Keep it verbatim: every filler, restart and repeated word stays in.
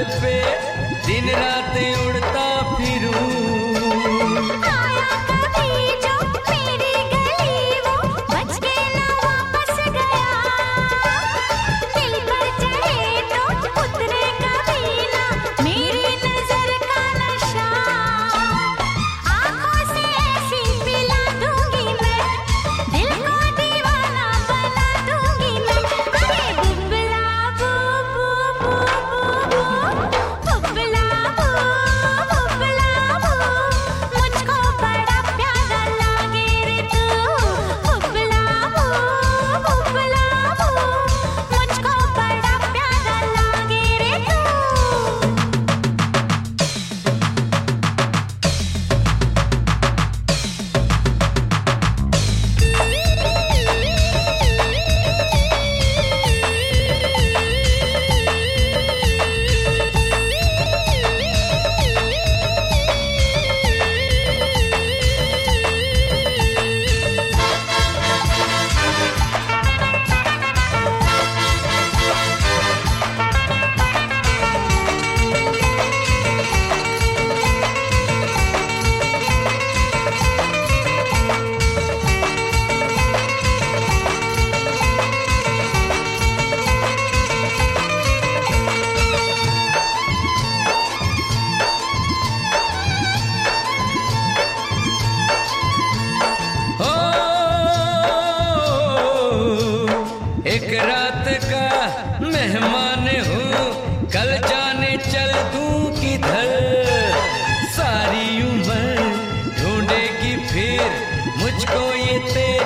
पे दिन रात उड़ता फिरूं। आया कभी जो मेरी गली वो बच के ना वापस गया, दिल पर चढ़े तो उतरे कभी ना मेरी नजर का नशा। आँखों से ऐसी पिला दूंगी मैं, दिल को दीवाना बना दूंगी मैं। अरे बुबला बू बू बू बू बुबला बू बुबला बू, मुझको बड़ा प्यारा लागे रे तू। बुबला बू बुबला बू, मुझको बड़ा प्यारा लागे रे तू। हो एक रात का मेहमान हूँ, कल जाने चल दूँ किधर। सारी उम्र ढूंढेगी फिर मुझको ये तेरी